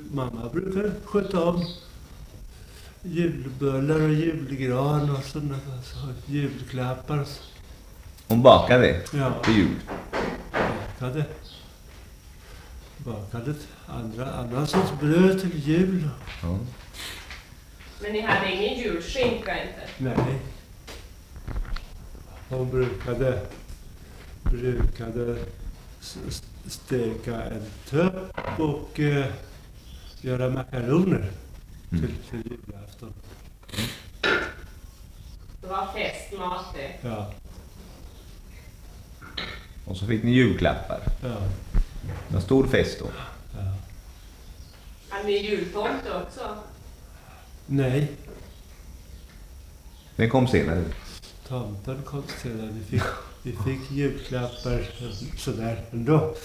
mamma brukar sköta om julbölar och julgran och sådana julklappar. Hon bakade Ja. till jul. Bakade annan sorts bröd till jul. Ja. Men ni hade ingen julskinka inte? Nej. Hon brukade steka en töpp och göra makaroner till julafton. Det var festmat det. Ja. Och så fick ni julklappar. Ja. Det var stor fest då. Ja. Hade ni jultomte också? Nej, Den kom senare. tomten kom sedan. Vi fick julklappar sådär ändå.